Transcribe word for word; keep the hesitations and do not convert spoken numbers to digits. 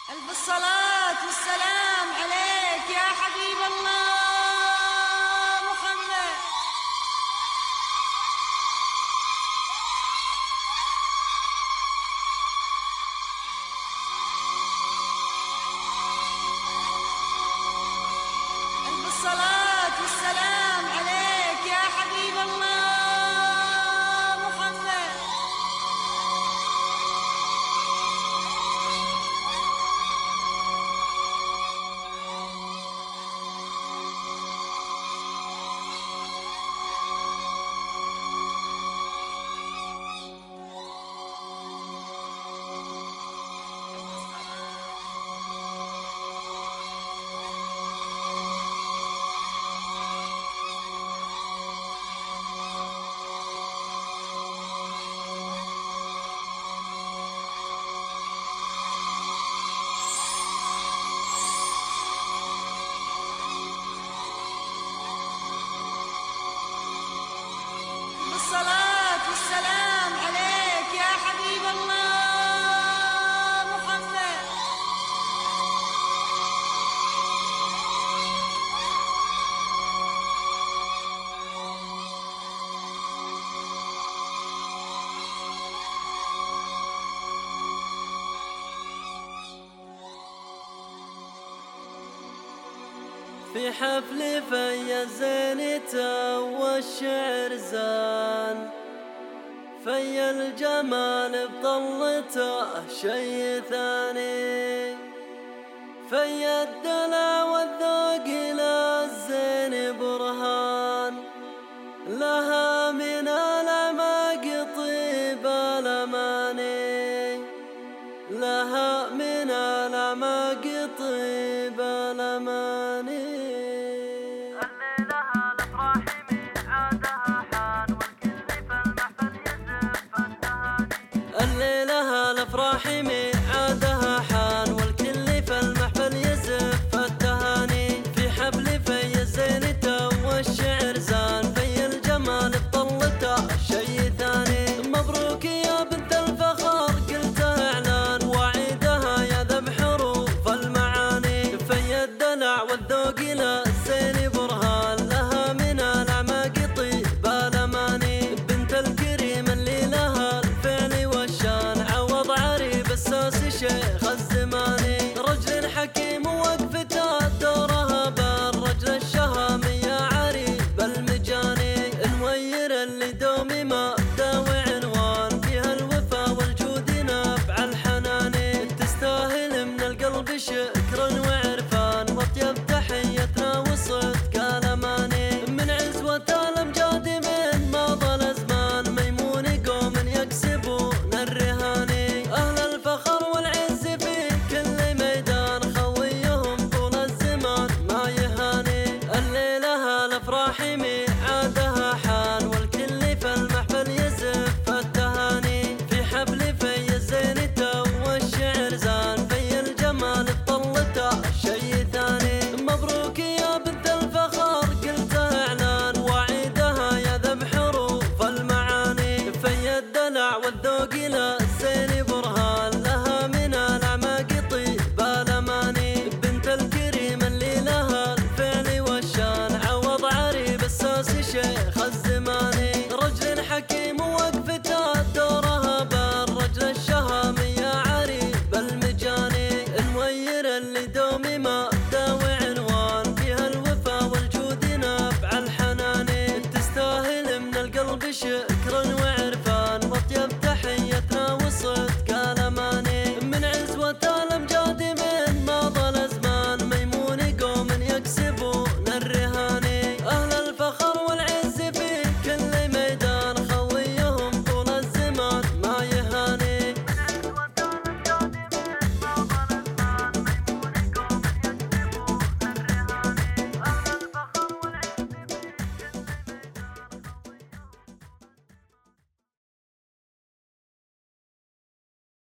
ألف الصلاة والسلام عليك يا حبيب الله محمد. ألف الصلاة والسلام عليك يا حبيب الله محمد. الصلاة والسلام عليك يا حبيب الله محمد. في حفل في زينته والشعر زان، في الجمال بطلته شي ثاني، في الدلع والذوق للزين برهان، لها من الأعماق طيب الأماني، لها من الأعماق طيب الأماني. الليلة الأفراح ميعادها حان، والكل في المحفل يزف التهاني، في حفل في زينته والشعر زان، في الجمال بطلته شي ثاني. مبروك يا بنت الفخر قلتها إعلان، وعيدها يا ذبح حروف المعاني، في الدلع والذوق للزين برهان، لها من الأعماق طيب الأماني. بنت الكريم اللي لها الفعل والشان، عوض عريب الساسي شيخ الزماني، رجل حكيم ووقفته دورها بالرجل الشهامي، يا عريب المجاني، الموير اللي دومي ما داوي عنوان، فيها الوفا والجود نبع الحناني، تستاهل من القلب شكرا وعرفان، واطيب تحيتنا وصدق الاماني، من عزوة الامجاد من ماضى الازمان، ميمون قوم يكسبون الرهاني، اهل الفخر والعز في كل ميدان، خويهم طول الزمان ما يهاني. الليلة الافراح ميعادها حان، والكل في المحفل يزف التهاني، في حفل في زينته والشعر زان، في الجمال بطلته شي ثاني. مبروك يا بنت الفخر قلتها إعلان، وعيدها يا ذبح حروف المعاني، في الدلع والذوق للزين